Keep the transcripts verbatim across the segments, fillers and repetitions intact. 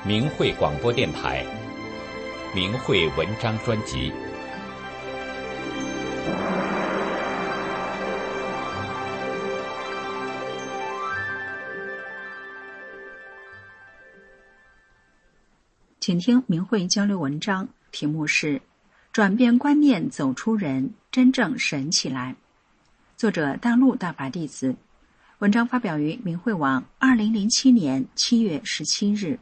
明慧广播电台明慧文章专辑。 请听明慧交流文章，题目是转变观念走出人，真正神起来。作者大陆大法弟子，文章发表于明慧网二零零七年七月十七日。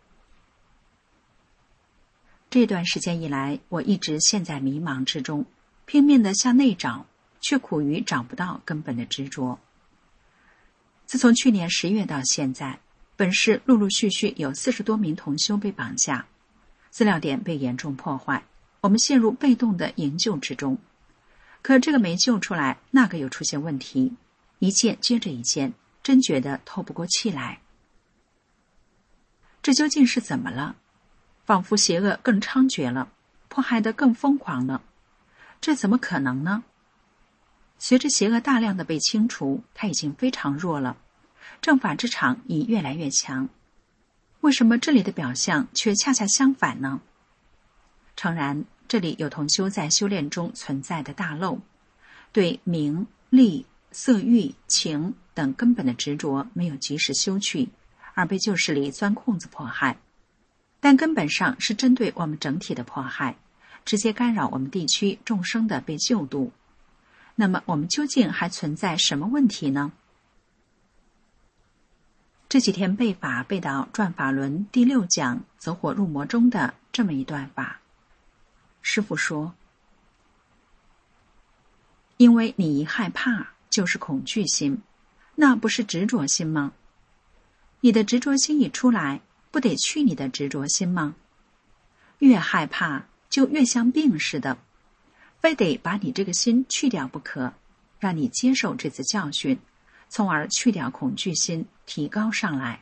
这段时间以来，我一直陷在迷茫之中，拼命地向内找，却苦于找不到根本的执着。自从去年十月到现在，本市陆陆续续有四十多名同修被绑架，资料点被严重破坏，我们陷入被动的营救之中。可这个没救出来，那个又出现问题，一件接着一件，真觉得透不过气来。这究竟是怎么了？仿佛邪恶更猖獗了，迫害得更疯狂了，这怎么可能呢？随着邪恶大量的被清除，它已经非常弱了，正法之场已越来越强。为什么这里的表象却恰恰相反呢？诚然，这里有同修在修炼中存在的大漏，对名、利、色欲、情等根本的执着没有及时修去，而被旧势力钻空子迫害。但根本上是针对我们整体的迫害，直接干扰我们地区众生的被救度。那么我们究竟还存在什么问题呢？这几天背法背到转法轮第六讲走火入魔中的这么一段法，师父说，因为你一害怕就是恐惧心，那不是执着心吗？你的执着心一出来，不得去你的执着心吗？越害怕就越像病似的，非得把你这个心去掉不可，让你接受这次教训，从而去掉恐惧心，提高上来。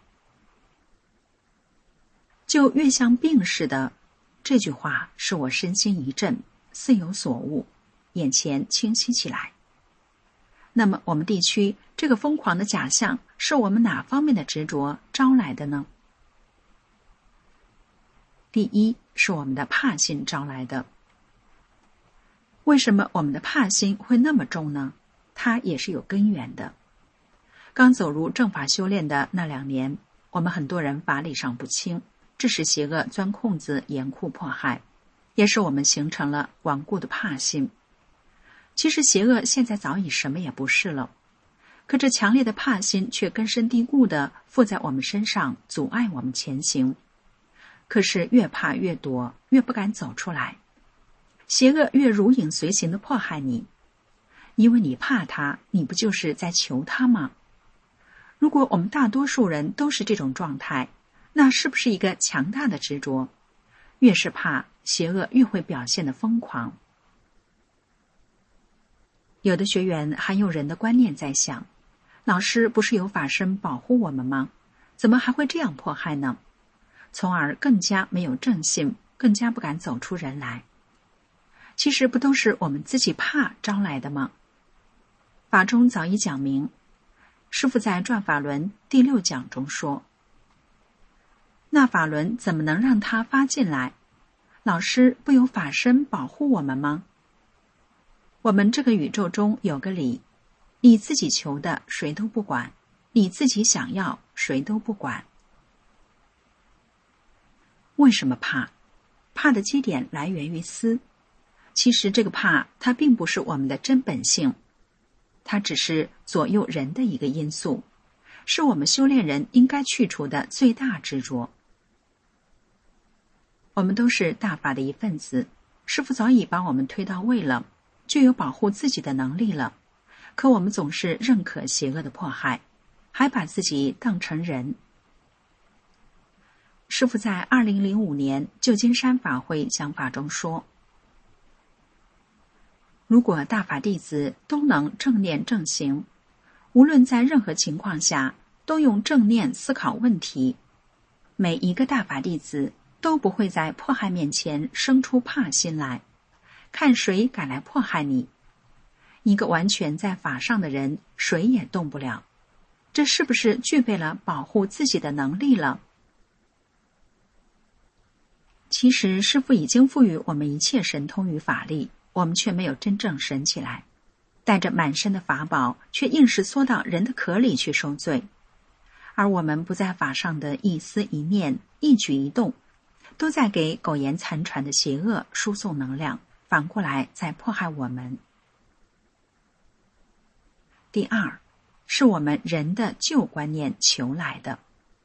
就越像病似的，这句话使我身心一震，似有所悟，眼前清晰起来。那么我们地区这个疯狂的假象是我们哪方面的执着招来的呢？第一，是我们的怕心招来的。为什么我们的怕心会那么重呢？它也是有根源的。刚走入正法修炼的那两年，我们很多人法理上不清，致使邪恶钻空子严酷迫害，也使我们形成了顽固的怕心。其实邪恶现在早已什么也不是了，可这强烈的怕心却根深蒂固地附在我们身上，阻碍我们前行。可是越怕越躲，越不敢走出来，邪恶越如影随形地迫害你，因为你怕他，你不就是在求他吗？如果我们大多数人都是这种状态，那是不是一个强大的执着？越是怕，邪恶越会表现得疯狂。有的学员还用人的观念在想，老师不是有法身保护我们吗？怎么还会这样迫害呢？从而更加没有正信，更加不敢走出人来。其实不都是我们自己怕招来的吗？法中早已讲明，师父在转法轮第六讲中说，那法轮怎么能让它发进来？老师不有法身保护我们吗？我们这个宇宙中有个理，你自己求的谁都不管，你自己想要谁都不管。为什么怕？怕的基点来源于思。其实这个怕，它并不是我们的真本性，它只是左右人的一个因素，是我们修炼人应该去除的最大执着。我们都是大法的一份子，师父早已把我们推到位了，就有保护自己的能力了，可我们总是认可邪恶的迫害，还把自己当成人。师父在二零零五年旧金山法会讲法中说，如果大法弟子都能正念正行，无论在任何情况下都用正念思考问题，每一个大法弟子都不会在迫害面前生出怕心来，看谁敢来迫害你。一个完全在法上的人，谁也动不了，这是不是具备了保护自己的能力了？ 其实师父已经赋予我们一切神通与法力，我们却没有真正神起来，带着满身的法宝，却硬是缩到人的壳里去受罪。而我们不在法上的一思一念、一举一动，都在给苟延残喘的邪恶输送能量，反过来在迫害我们。第二，是我们人的旧观念求来的。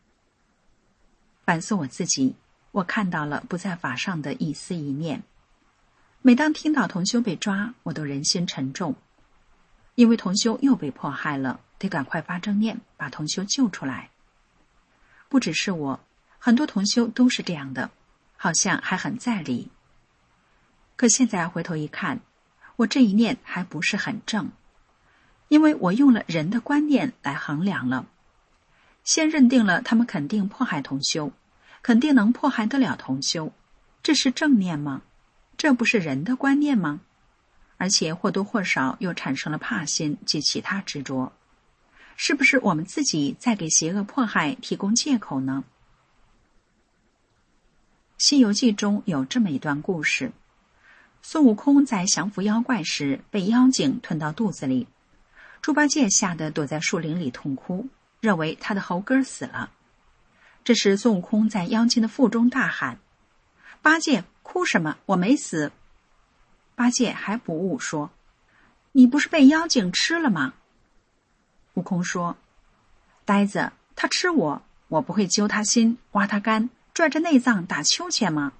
反思我自己，我看到了不在法上的一思一念。每当听到同修被抓，我都人心沉重，因为同修又被迫害了，得赶快发正念，把同修救出来。不只是我，很多同修都是这样的，好像还很在理。可现在回头一看，我这一念还不是很正，因为我用了人的观念来衡量了，先认定了他们肯定迫害同修，肯定能迫害得了同修，这是正念吗？这不是人的观念吗？而且或多或少又产生了怕心及其他执着，是不是我们自己在给邪恶迫害提供借口呢？西游记中有这么一段故事，孙悟空在降服妖怪时被妖精吞到肚子里，猪八戒吓得躲在树林里痛哭，认为他的猴哥死了。这时孙悟空在妖精的腹中大喊：八戒，哭什么？我没死。八戒还不悟说：你不是被妖精吃了吗？悟空说：呆子，他吃我，我不会揪他心，挖他肝，拽着内脏打秋千吗？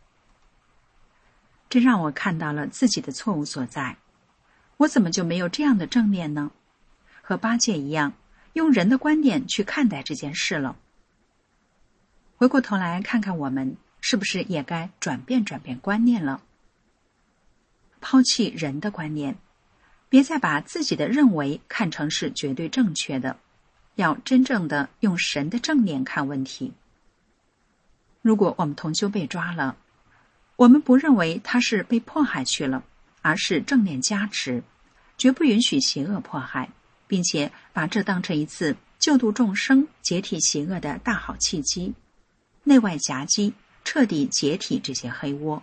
这让我看到了自己的错误所在，我怎么就没有这样的正念呢？和八戒一样，用人的观念去看待这件事了。回过头来看看我们，是不是也该转变转变观念了？抛弃人的观念，别再把自己的认为看成是绝对正确的，要真正的用神的正念看问题。如果我们同修被抓了，我们不认为他是被迫害去了，而是正念加持，绝不允许邪恶迫害，并且把这当成一次救度众生、解体邪恶的大好契机，内外夹击，彻底解体这些黑窝。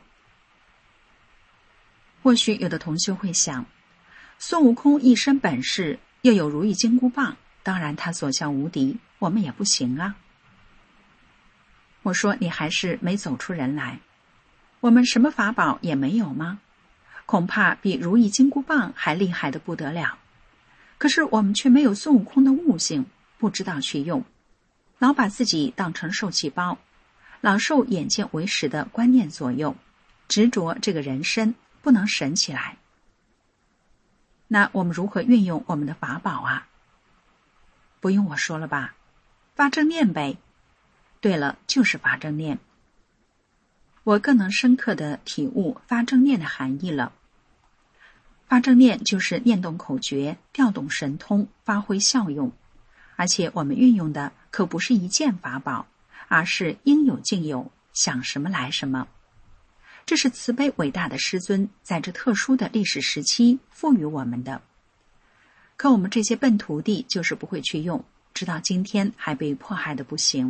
或许有的同修会想，孙悟空一身本事，又有如意金箍棒，当然他所向无敌，我们也不行啊。我说你还是没走出人来，我们什么法宝也没有吗？恐怕比如意金箍棒还厉害得不得了。可是我们却没有孙悟空的悟性，不知道去用，老把自己当成受气包，老受眼见为实的观念左右，执着这个人身，不能神起来。那我们如何运用我们的法宝啊？不用我说了吧，发正念呗。对了，就是发正念。我更能深刻地体悟发正念的含义了。发正念就是念动口诀，调动神通，发挥效用，而且我们运用的可不是一件法宝，而是应有尽有，想什么来什么。这是慈悲伟大的师尊在这特殊的历史时期赋予我们的。可我们这些笨徒弟就是不会去用，直到今天还被迫害的不行。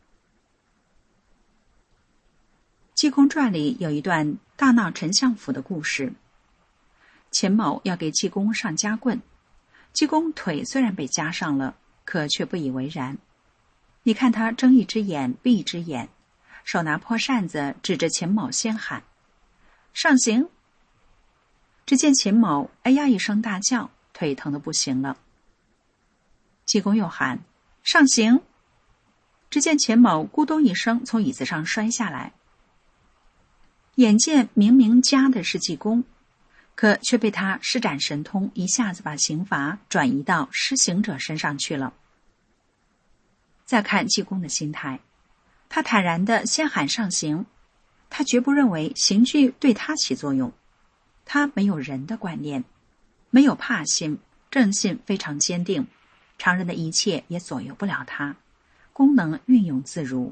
济公传里有一段大闹丞相府的故事，钱某要给济公上夹棍，济公腿虽然被夹上了，可却不以为然。你看他睁一只眼闭一只眼，手拿破扇子指着钱某先喊：上刑！只见钱某哎呀一声大叫，腿疼得不行了。济公又喊：上刑！只见钱某咕咚一声从椅子上摔下来。眼见明明夹的是济公，可却被他施展神通，一下子把刑罚转移到施行者身上去了。再看济公的心态，他坦然地先喊上刑，他绝不认为刑具对他起作用，他没有人的观念，没有怕心，正信非常坚定，常人的一切也左右不了他，功能运用自如。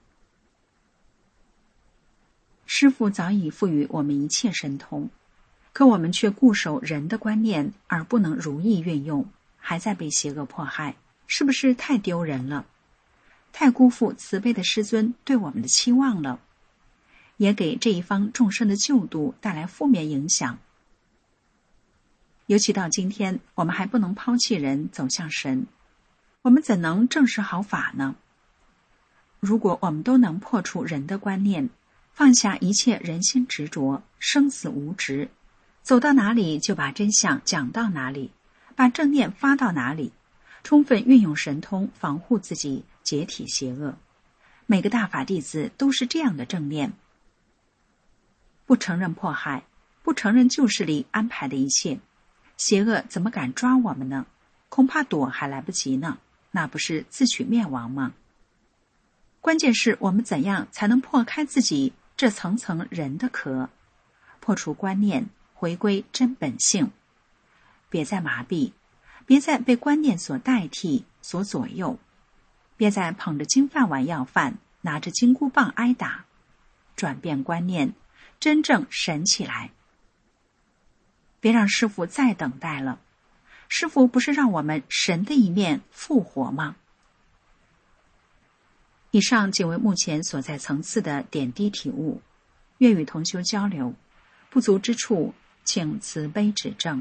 师父早已赋予我们一切神通，可我们却固守人的观念而不能如意运用，还在被邪恶迫害，是不是太丢人了？太辜负慈悲的师尊对我们的期望了。 也给这一方众生的救度带来负面影响。尤其到今天，我们还不能抛弃人走向神，我们怎能证实好法呢？如果我们都能破除人的观念，放下一切人心执着，生死无执，走到哪里就把真相讲到哪里，把正念发到哪里，充分运用神通防护自己，解体邪恶。每个大法弟子都是这样的正念，不承认迫害，不承认旧势力安排的一切，邪恶怎么敢抓我们呢？恐怕躲还来不及呢，那不是自取灭亡吗？关键是我们怎样才能破开自己这层层人的壳，破除观念，回归真本性。别再麻痹，别再被观念所代替，所左右，别再捧着金饭碗要饭，拿着金箍棒挨打，转变观念，真正神起来。别让师父再等待了，师父不是让我们神的一面复活吗？以上仅为目前所在层次的点滴体悟，愿与同修交流，不足之处请慈悲指正。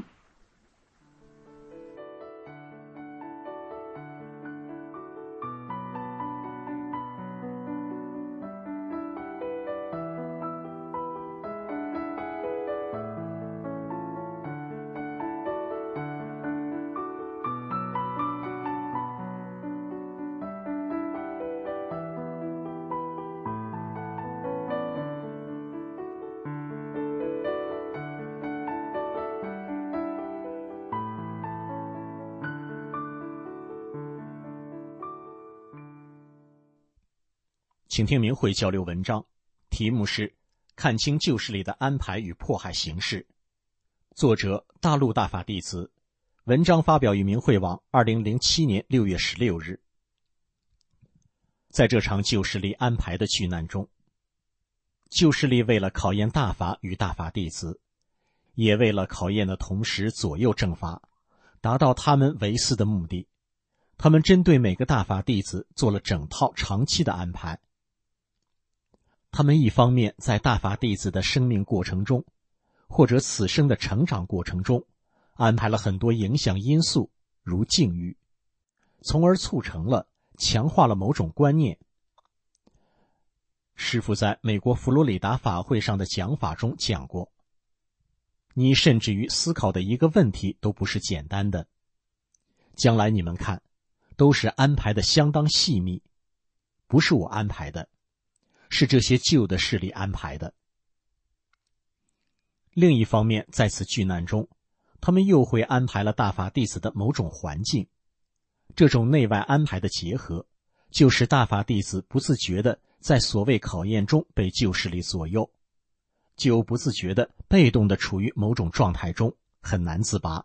请听明慧交流文章，题目是看清旧势力的安排与迫害形式，作者大陆大法弟子，文章发表于明慧网二零零七年六月十六日。在这场旧势力安排的巨难中，旧势力为了考验大法与大法弟子，也为了考验的同时左右正法，达到他们唯私的目的，他们针对每个大法弟子做了整套长期的安排。他们一方面在大法弟子的生命过程中，或者此生的成长过程中，安排了很多影响因素，如境遇，从而促成了强化了某种观念。师父在美国佛罗里达法会上的讲法中讲过，你甚至于思考的一个问题都不是简单的，将来你们看，都是安排的相当细密，不是我安排的，是这些旧的势力安排的。另一方面，在此巨难中，他们又会安排了大法弟子的某种环境，这种内外安排的结合，就使大法弟子不自觉地在所谓考验中被旧势力左右，就不自觉地被动地处于某种状态中，很难自拔。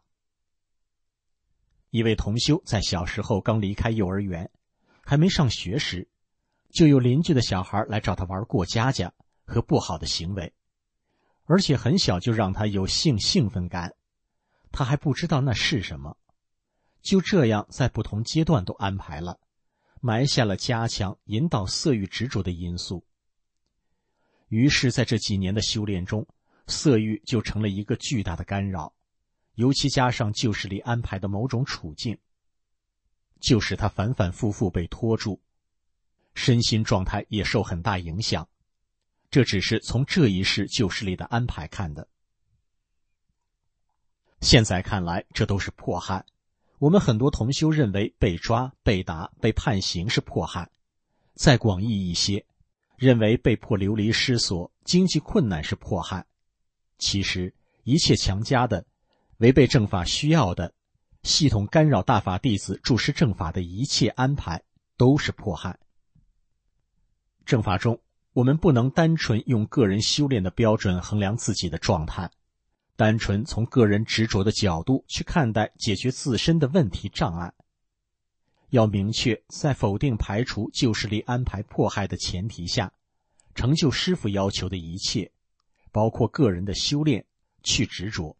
一位同修在小时候刚离开幼儿园，还没上学时，就有邻居的小孩来找他玩过家家和不好的行为，而且很小就让他有性兴奋感，他还不知道那是什么。就这样在不同阶段都安排了，埋下了加强引导色欲执着的因素。于是在这几年的修炼中，色欲就成了一个巨大的干扰，尤其加上旧势力安排的某种处境，就使他反反复复被拖住，身心状态也受很大影响。这只是从这一世旧势力的安排看的。现在看来，这都是迫害。我们很多同修认为被抓、被打、被判刑是迫害，再广义一些，认为被迫流离失所、经济困难是迫害。其实，一切强加的、违背正法需要的、系统干扰大法弟子注释正法的一切安排，都是迫害。正法中，我们不能单纯用个人修炼的标准衡量自己的状态，单纯从个人执着的角度去看待解决自身的问题障碍。要明确，在否定排除旧势力安排迫害的前提下，成就师父要求的一切，包括个人的修炼，去执着。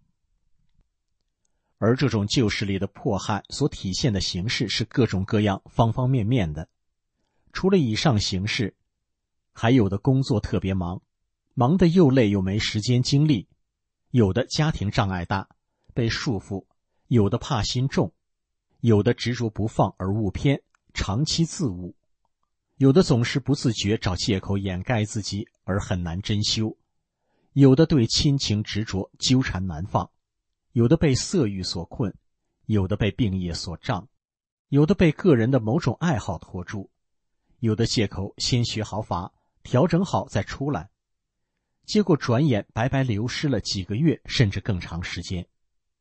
而这种旧势力的迫害所体现的形式是各种各样、方方面面的。除了以上形式， 还有的工作特别忙，忙得又累又没时间精力，有的家庭障碍大，被束缚，有的怕心重，有的执着不放而误偏，长期自误，有的总是不自觉找借口掩盖自己而很难真修，有的对亲情执着纠缠难放，有的被色欲所困，有的被病业所障，有的被个人的某种爱好拖住，有的借口先学好法，调整好再出来，结果转眼白白流失了几个月甚至更长时间。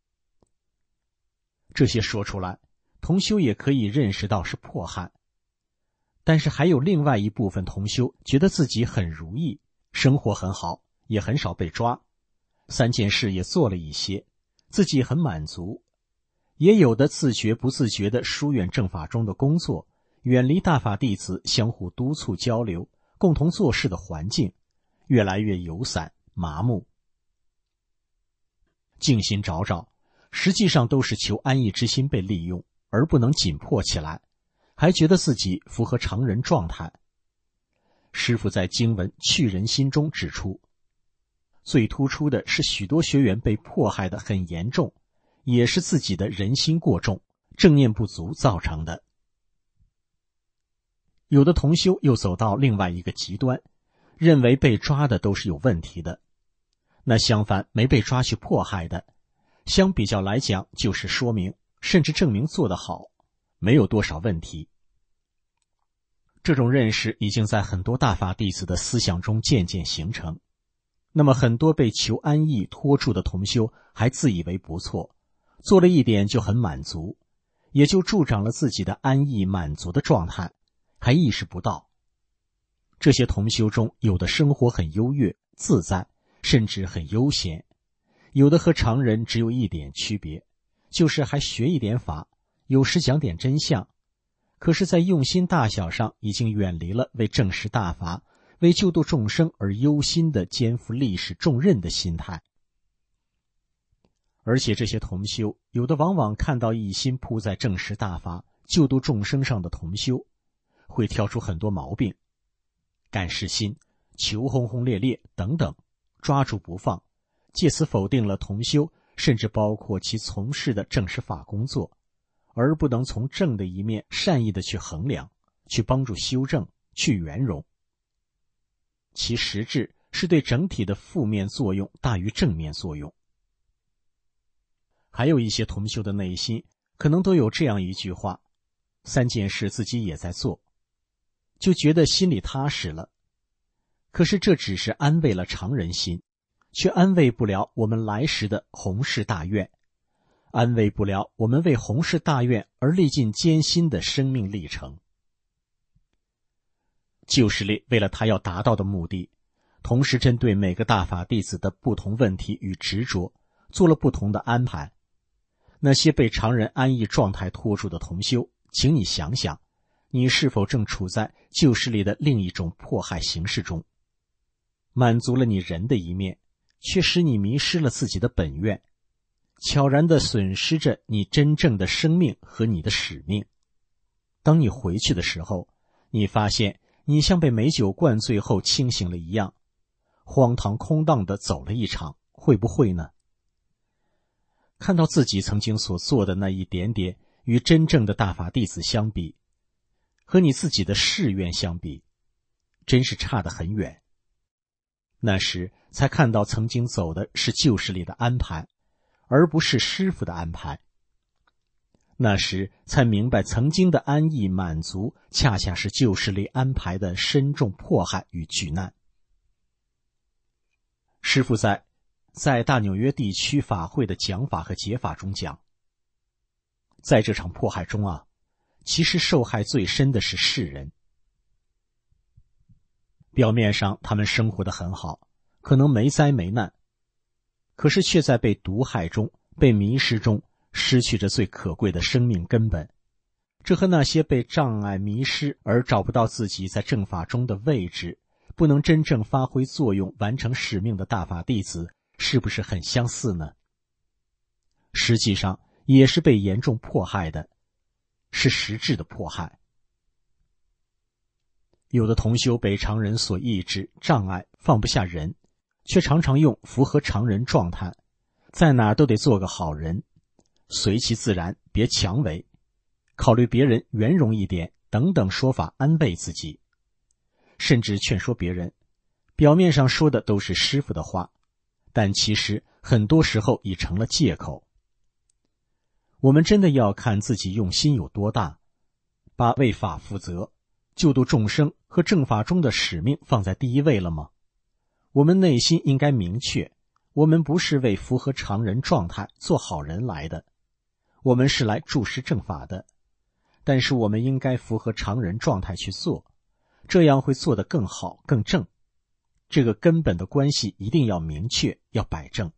这些说出来，同修也可以认识到是迫害，但是还有另外一部分同修觉得自己很如意，生活很好，也很少被抓，三件事也做了一些，自己很满足，也有的自觉不自觉地疏远正法中的工作，远离大法弟子相互督促交流共同做事的环境，越来越游散麻木。静心找找，实际上都是求安逸之心被利用，而不能紧迫起来，还觉得自己符合常人状态。师父在经文《去人心》中指出，最突出的是许多学员被迫害得很严重，也是自己的人心过重，正念不足造成的。有的同修又走到另外一个极端，认为被抓的都是有问题的，那相反没被抓去迫害的，相比较来讲就是说明甚至证明做得好，没有多少问题。这种认识已经在很多大法弟子的思想中渐渐形成，那么很多被求安逸拖住的同修还自以为不错，做了一点就很满足，也就助长了自己的安逸满足的状态，还意识不到。这些同修中，有的生活很优越自在，甚至很悠闲，有的和常人只有一点区别，就是还学一点法，有时讲点真相，可是在用心大小上已经远离了为证实大法，为救度众生而忧心的肩负历史重任的心态。而且这些同修，有的往往看到一心扑在证实大法救度众生上的同修，会挑出很多毛病，干事心、求轰轰烈烈等等，抓住不放，借此否定了同修，甚至包括其从事的证实法工作，而不能从正的一面善意的去衡量，去帮助修正，去圆融。其实质是对整体的负面作用大于正面作用。还有一些同修的内心可能都有这样一句话，三件事自己也在做，就觉得心里踏实了。可是这只是安慰了常人心，却安慰不了我们来时的弘誓大愿，安慰不了我们为弘誓大愿而历尽艰辛的生命历程。救世力为了他要达到的目的，同时针对每个大法弟子的不同问题与执着，做了不同的安排。那些被常人安逸状态拖住的同修，请你想想，你是否正处在救世力的另一种迫害形式中？满足了你人的一面，却使你迷失了自己的本愿，悄然地损失着你真正的生命和你的使命。当你回去的时候，你发现你像被美酒灌醉后清醒了一样，荒唐空荡地走了一场，会不会呢？看到自己曾经所做的那一点点与真正的大法弟子相比，和你自己的誓愿相比，真是差得很远。那时才看到曾经走的是救世力的安排，而不是师父的安排。那时才明白曾经的安逸满足，恰恰是救世力安排的深重迫害与巨难。师父在在大纽约地区法会的讲法和解法中讲，在这场迫害中啊，其实受害最深的是世人。表面上他们生活得很好，可能没灾没难，可是却在被毒害中、被迷失中失去着最可贵的生命根本。这和那些被障碍迷失而找不到自己在正法中的位置，不能真正发挥作用完成使命的大法弟子，是不是很相似呢？实际上也是被严重迫害的，是实质的迫害。 有的同修被常人所抑制、障碍，放不下人，却常常用符合常人状态，在哪都得做个好人，随其自然，别强为，考虑别人圆融一点等等说法安慰自己，甚至劝说别人，表面上说的都是师父的话，但其实很多时候已成了借口。我们真的要看自己用心有多大，把为法负责、救度众生和正法中的使命放在第一位了吗？我们内心应该明确，我们不是为符合常人状态做好人来的，我们是来注释正法的，但是我们应该符合常人状态去做，这样会做得更好更正。这个根本的关系一定要明确，要摆正。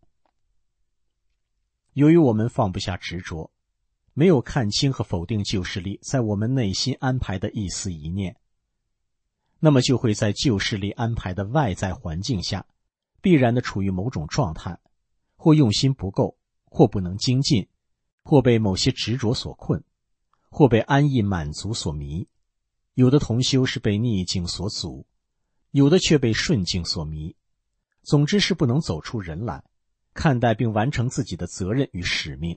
由于我们放不下执着，没有看清和否定旧势力在我们内心安排的一丝一念，那么就会在旧势力安排的外在环境下，必然的处于某种状态，或用心不够，或不能精进，或被某些执着所困，或被安逸满足所迷。有的同修是被逆境所阻，有的却被顺境所迷，总之是不能走出人来，看待并完成自己的责任与使命。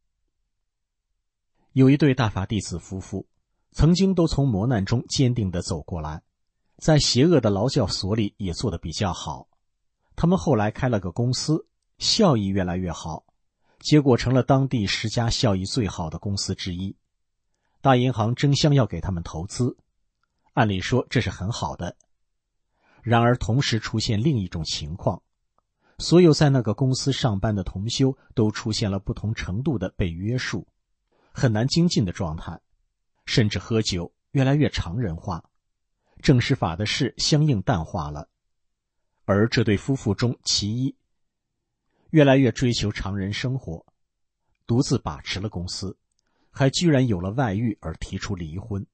有一对大法弟子夫妇，曾经都从磨难中坚定地走过来，在邪恶的劳教所里也做得比较好。他们后来开了个公司，效益越来越好，结果成了当地十家效益最好的公司之一。大银行争相要给他们投资，按理说这是很好的。然而同时出现另一种情况，所有在那个公司上班的同修都出现了不同程度的被约束，很难精进的状态，甚至喝酒越来越常人化，正式法的事相应淡化了。而这对夫妇中其一越来越追求常人生活，独自把持了公司，还居然有了外遇而提出离婚。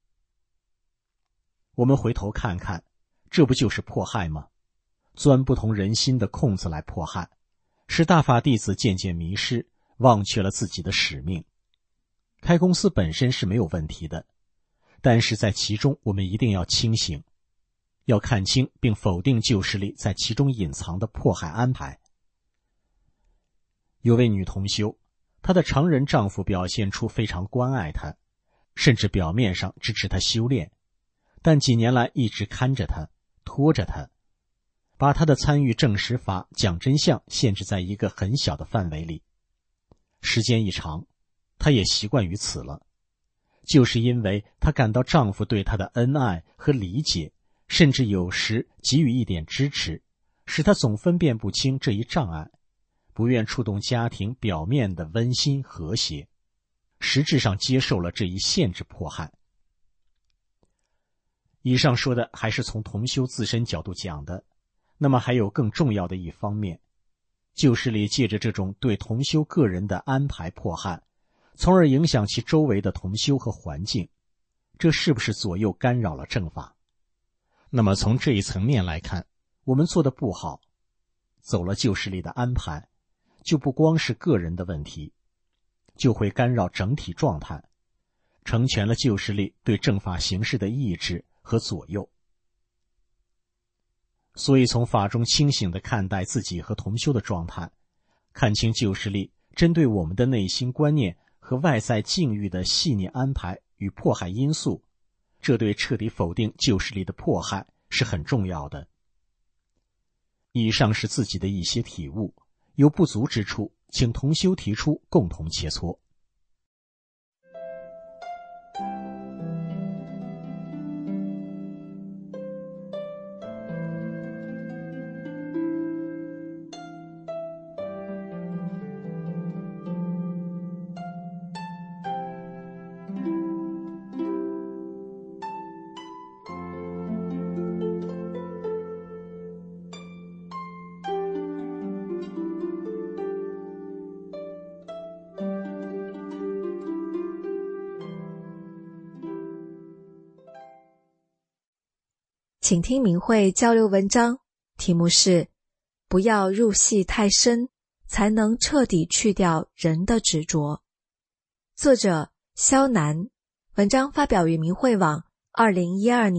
我们回头看看，这不就是迫害吗？钻不同人心的空子来迫害，使大法弟子渐渐迷失，忘却了自己的使命。开公司本身是没有问题的，但是在其中我们一定要清醒，要看清并否定旧势力在其中隐藏的迫害安排。有位女同修，她的常人丈夫表现出非常关爱她，甚至表面上支持她修炼，但几年来一直看着她，拖着她，把她的参与正实法、讲真相限制在一个很小的范围里。时间一长，她也习惯于此了，就是因为她感到丈夫对她的恩爱和理解，甚至有时给予一点支持，使她总分辨不清这一障碍，不愿触动家庭表面的温馨和谐，实质上接受了这一限制迫害。以上说的还是从同修自身角度讲的，那么还有更重要的一方面，旧势力借着这种对同修个人的安排迫害，从而影响其周围的同修和环境，这是不是左右干扰了正法？那么从这一层面来看，我们做的不好，走了旧势力的安排，就不光是个人的问题，就会干扰整体状态，成全了旧势力对正法形式的抑制和左右。所以从法中清醒地看待自己和同修的状态，看清旧势力针对我们的内心观念和外在境遇的细腻安排与迫害因素，这对彻底否定旧势力的迫害是很重要的。以上是自己的一些体悟，有不足之处，请同修提出，共同切磋。 请听明慧交流文章，题目是不要入戏太深，才能彻底去掉人的执着。作者萧楠，文章发表于明慧网二零一二年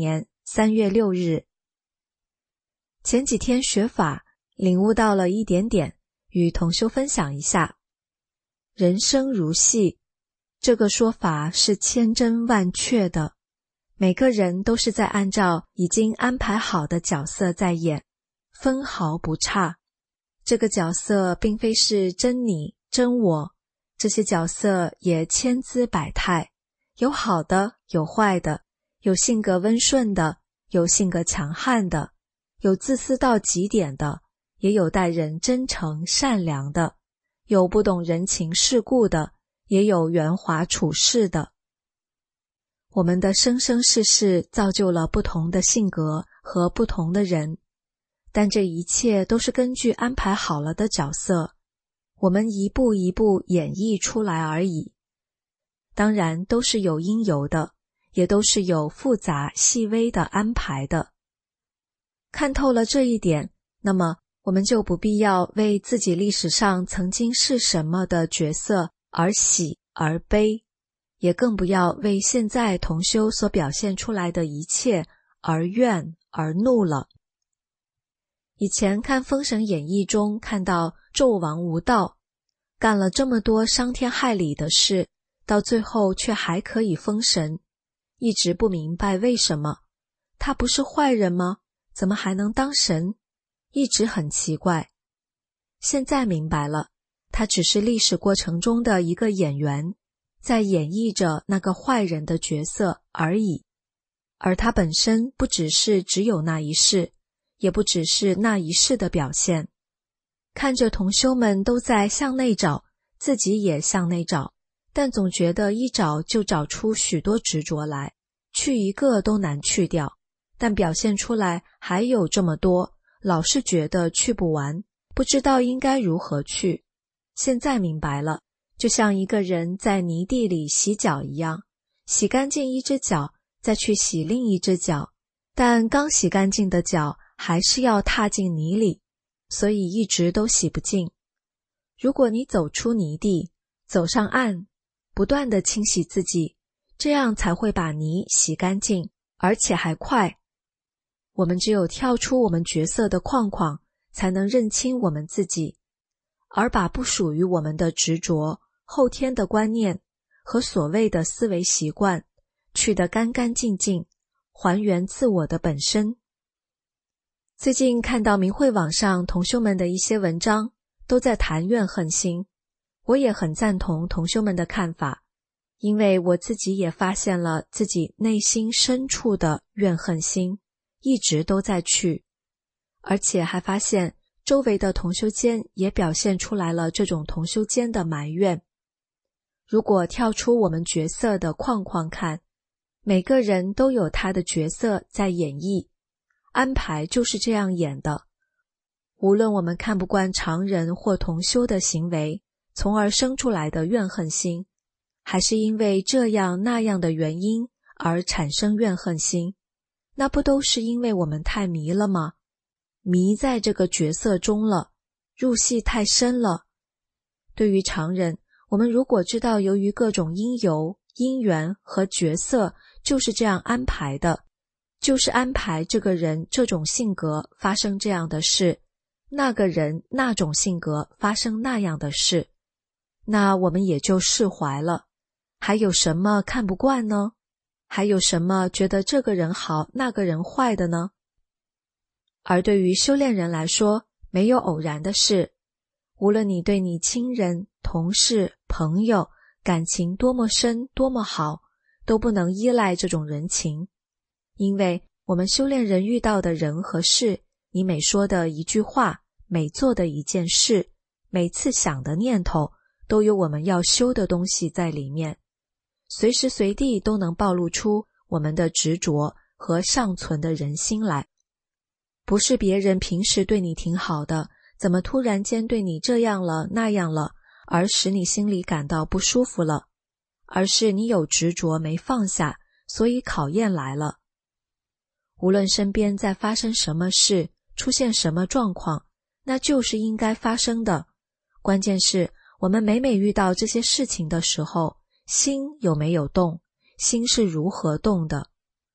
三月六日。前几天学法，领悟到了一点点，与同修分享一下。人生如戏，这个说法是千真万确的，每个人都是在按照已经安排好的角色在演，分毫不差。这个角色并非是真你真我，这些角色也千姿百态，有好的，有坏的，有性格温顺的，有性格强悍的，有自私到极点的，也有待人真诚善良的，有不懂人情世故的，也有圆滑处事的。我们的生生世世造就了不同的性格和不同的人，但这一切都是根据安排好了的角色，我们一步一步演绎出来而已。当然都是有因由的，也都是有复杂细微的安排的。看透了这一点，那么我们就不必要为自己历史上曾经是什么的角色而喜而悲，也更不要为现在同修所表现出来的一切而怨而怒了。以前看《封神演义》中看到纣王无道，干了这么多伤天害理的事，到最后却还可以封神，一直不明白为什么。他不是坏人吗？怎么还能当神？一直很奇怪。现在明白了，他只是历史过程中的一个演员，在演绎着那个坏人的角色而已。而他本身不只是只有那一世，也不只是那一世的表现。看着同修们都在向内找，自己也向内找，但总觉得一找就找出许多执着来，去一个都难去掉，但表现出来还有这么多，老是觉得去不完，不知道应该如何去。现在明白了，就像一个人在泥地里洗脚一样，洗干净一只脚，再去洗另一只脚，但刚洗干净的脚还是要踏进泥里，所以一直都洗不净。如果你走出泥地，走上岸，不断地清洗自己，这样才会把泥洗干净，而且还快。我们只有跳出我们角色的框框，才能认清我们自己，而把不属于我们的执着、后天的观念和所谓的思维习惯去得干干净净，还原自我的本身。最近看到明慧网上同修们的一些文章，都在谈怨恨心，我也很赞同同修们的看法，因为我自己也发现了自己内心深处的怨恨心，一直都在去，而且还发现周围的同修间也表现出来了这种同修间的埋怨。如果跳出我们角色的框框看，每个人都有他的角色在演绎，安排就是这样演的。无论我们看不惯常人或同修的行为，从而生出来的怨恨心，还是因为这样那样的原因而产生怨恨心，那不都是因为我们太迷了吗？迷在这个角色中了，入戏太深了。对于常人，我们如果知道由于各种因由、因缘和角色就是这样安排的，就是安排这个人这种性格发生这样的事，那个人那种性格发生那样的事，那我们也就释怀了。还有什么看不惯呢？还有什么觉得这个人好那个人坏的呢？而对于修炼人来说，没有偶然的事，无论你对你亲人、同事、朋友感情多么深多么好，都不能依赖这种人情。因为我们修炼人遇到的人和事，你每说的一句话，每做的一件事，每次想的念头，都有我们要修的东西在里面，随时随地都能暴露出我们的执着和尚存的人心来。不是别人平时对你挺好的，怎么突然间对你这样了那样了，而使你心里感到不舒服了，而是你有执着没放下，所以考验来了。无论身边在发生什么事，出现什么状况，那就是应该发生的。关键是我们每每遇到这些事情的时候，心有没有动，心是如何动的。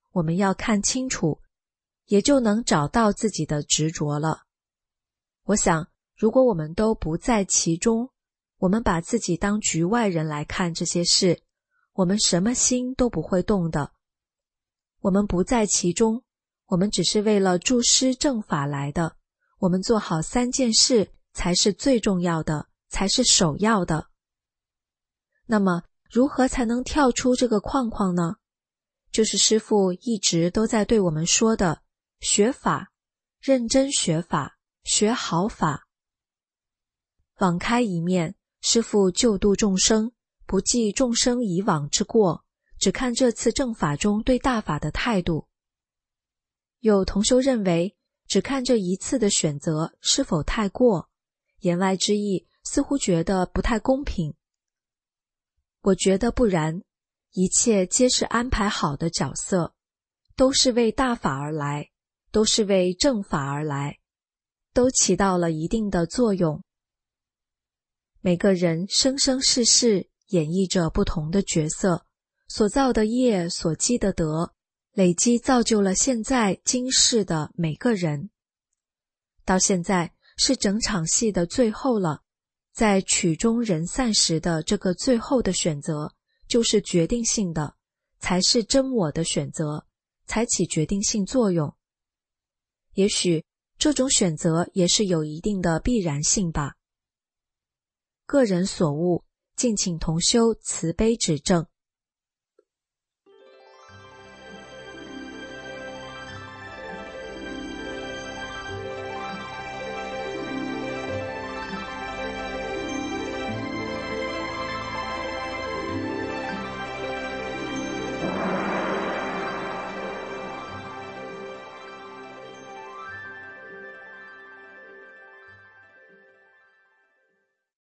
我们要看清楚，也就能找到自己的执着了。我想，如果我们都不在其中，我们把自己当局外人来看这些事，我们什么心都不会动的。我们不在其中，我们只是为了注师正法来的，我们做好三件事才是最重要的，才是首要的。那么，如何才能跳出这个框框呢？就是师父一直都在对我们说的，学法，认真学法，学好法。网开一面，师父救度众生，不计众生以往之过，只看这次正法中对大法的态度。有同修认为，只看这一次的选择是否太过，言外之意似乎觉得不太公平。我觉得不然，一切皆是安排好的角色，都是为大法而来，都是为正法而来，都起到了一定的作用。每个人生生世世演绎着不同的角色，所造的业，所积的德，累积造就了现在今世的每个人。到现在是整场戏的最后了，在曲终人散时的这个最后的选择，就是决定性的，才是真我的选择，才起决定性作用。也许这种选择也是有一定的必然性吧。个人所悟，敬请同修慈悲指正。